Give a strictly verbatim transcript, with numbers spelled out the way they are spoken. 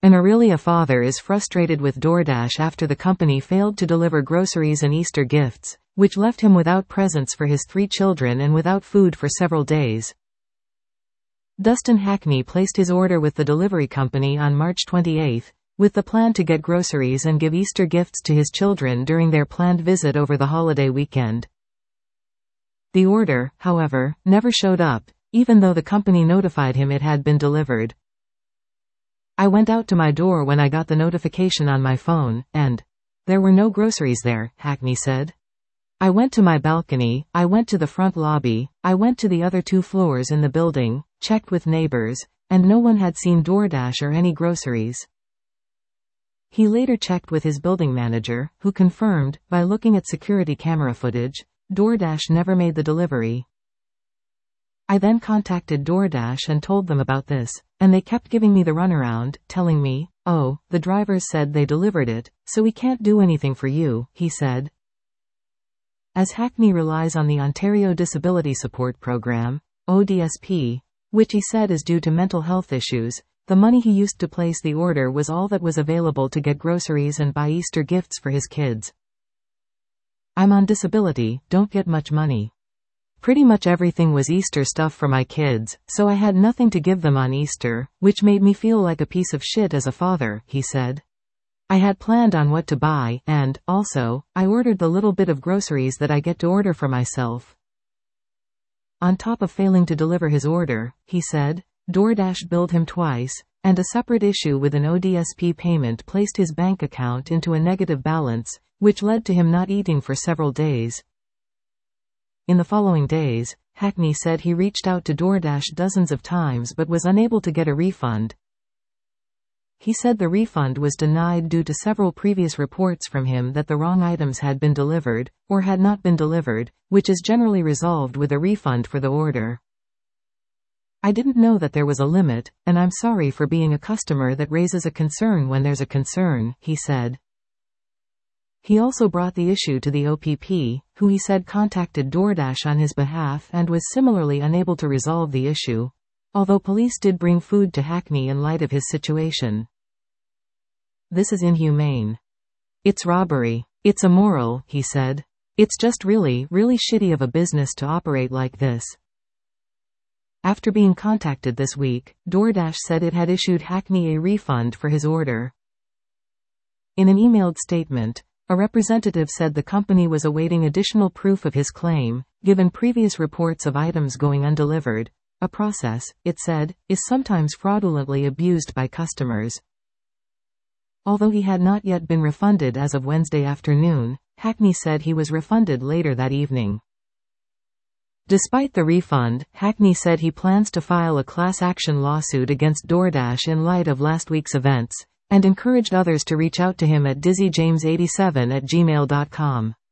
An Aurelia father is frustrated with DoorDash after the company failed to deliver groceries and Easter gifts, which left him without presents for his three children and without food for several days. Dustin Hackney placed his order with the delivery company on March twenty-eighth, with the plan to get groceries and give Easter gifts to his children during their planned visit over the holiday weekend. The order, however, never showed up, even though the company notified him it had been delivered. "I went out to my door when I got the notification on my phone, and there were no groceries there," Hackney said. "I went to my balcony, I went to the front lobby, I went to the other two floors in the building, checked with neighbors, and no one had seen DoorDash or any groceries." He later checked with his building manager, who confirmed, by looking at security camera footage, DoorDash never made the delivery. "I then contacted DoorDash and told them about this, and they kept giving me the runaround, telling me, 'Oh, the drivers said they delivered it, so we can't do anything for you,'" he said. As Hackney relies on the Ontario Disability Support Program, O D S P, which he said is due to mental health issues, the money he used to place the order was all that was available to get groceries and buy Easter gifts for his kids. "I'm on disability, don't get much money. Pretty much everything was Easter stuff for my kids, so I had nothing to give them on Easter, which made me feel like a piece of shit as a father," he said. "I had planned on what to buy, and, also, I ordered the little bit of groceries that I get to order for myself." On top of failing to deliver his order, he said, DoorDash billed him twice, and a separate issue with an O D S P payment placed his bank account into a negative balance, which led to him not eating for several days. In the following days, Hackney said he reached out to DoorDash dozens of times but was unable to get a refund. He said the refund was denied due to several previous reports from him that the wrong items had been delivered, or had not been delivered, which is generally resolved with a refund for the order. "I didn't know that there was a limit, and I'm sorry for being a customer that raises a concern when there's a concern," he said. He also brought the issue to the O P P, who he said contacted DoorDash on his behalf and was similarly unable to resolve the issue, although police did bring food to Hackney in light of his situation. "This is inhumane. It's robbery. It's immoral," he said. "It's just really, really shitty of a business to operate like this." After being contacted this week, DoorDash said it had issued Hackney a refund for his order. In an emailed statement, a representative said the company was awaiting additional proof of his claim, given previous reports of items going undelivered, a process, it said, is sometimes fraudulently abused by customers. Although he had not yet been refunded as of Wednesday afternoon, Hackney said he was refunded later that evening. Despite the refund, Hackney said he plans to file a class action lawsuit against DoorDash in light of last week's events, and encouraged others to reach out to him at dizzy james eighty-seven at gmail dot com.